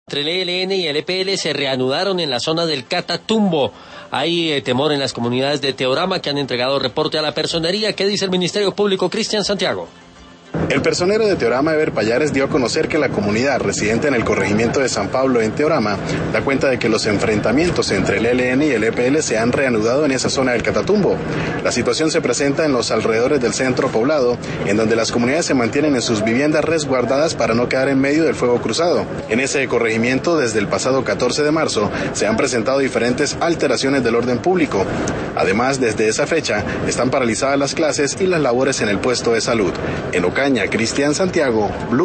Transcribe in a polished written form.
Entre el ELN y el EPL se reanudaron en la zona del Catatumbo. Hay temor en las comunidades de Teorama que han entregado reporte a la personería. ¿Qué dice el Ministerio Público? Cristian Santiago. El personero de Teorama, Eber Payares, dio a conocer que la comunidad residente en el corregimiento de San Pablo, en Teorama, da cuenta de que los enfrentamientos entre el ELN y el EPL se han reanudado en esa zona del Catatumbo. La situación se presenta en los alrededores del centro poblado, en donde las comunidades se mantienen en sus viviendas resguardadas para no quedar en medio del fuego cruzado. En ese corregimiento, desde el pasado 14 de marzo, se han presentado diferentes alteraciones del orden público. Además, desde esa fecha, están paralizadas las clases y las labores en el puesto de salud. En Ocaña, Cristian Santiago, Blue.